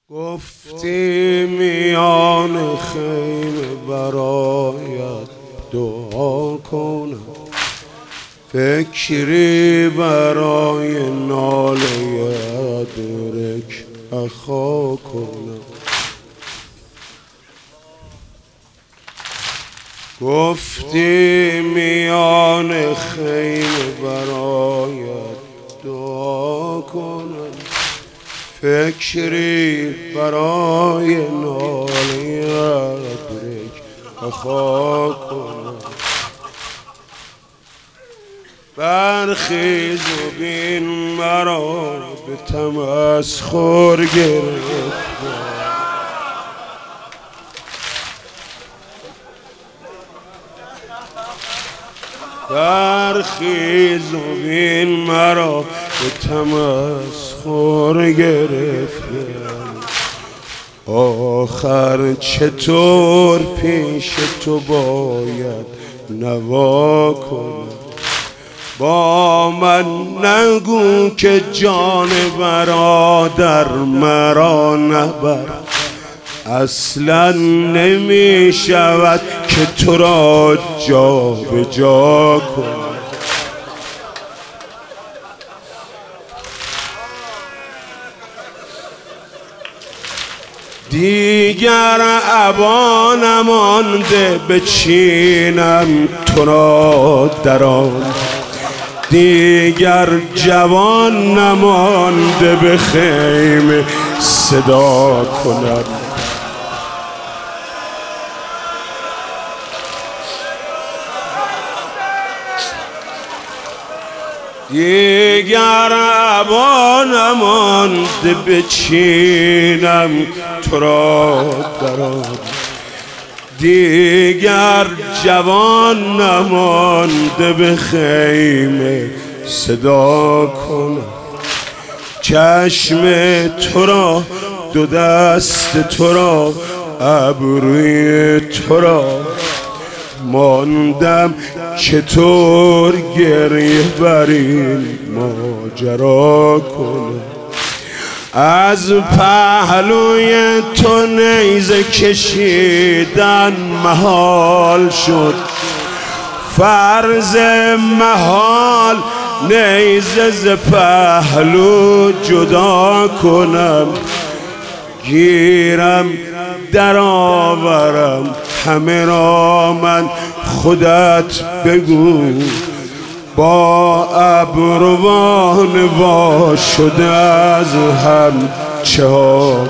گفتی میان خیمه برایت دعا کنم، فکری برای ناله ادرک اخا کنم. گفتی میان خیمه برایت دعا کنم، فکری برای ناله ادرک اخا کنم. برخیز و بین مرا به تمسخر گرفتم، برخیز و بین مرا به تمسخر گرفتم. آخر چطور پیش تو باید نوا کنم؟ با من نگو که جان برادر مرا نبر، اصلا نمی شود که تو را جا به جا کنم. دیگر ابا نمانده بچینم تو را در آن، دیگر جوان نمانده به خیمه صدا کنم. دیگر ابا نمانده بچینم تو را در آن، دیگر جوان نمانده به خیمه صدا کنم. چشم تو را، دو دست تو را، ابروی تو را، ماندم چطور گریه بر این ماجرا کنم. از پهلوی تو نیزه کشیدن محال شد، فرض محال نیزه ز پهلو جدا کنم. گیرم در آورم همه را من، خودت بگو با ابروان وا شده از هم چه ها کنم.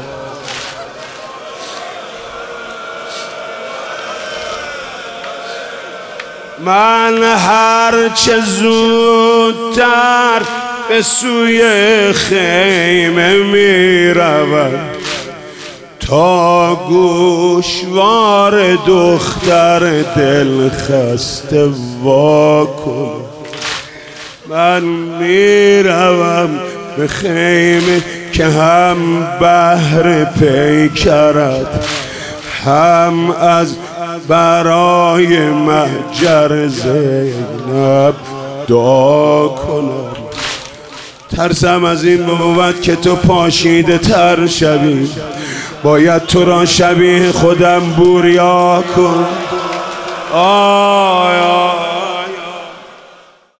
من هرچه زودتر به سوی خیمه می روم، تا گوشوار دختر دل خسته وا کنم. من می روم به خیمه که هم بهر پیکرت، هم از برای مهجر زینب دعا کنم. ترسم از این بود که تو پاشیده تر شوی، باید تو را شبیه خودم بوریا کن. آی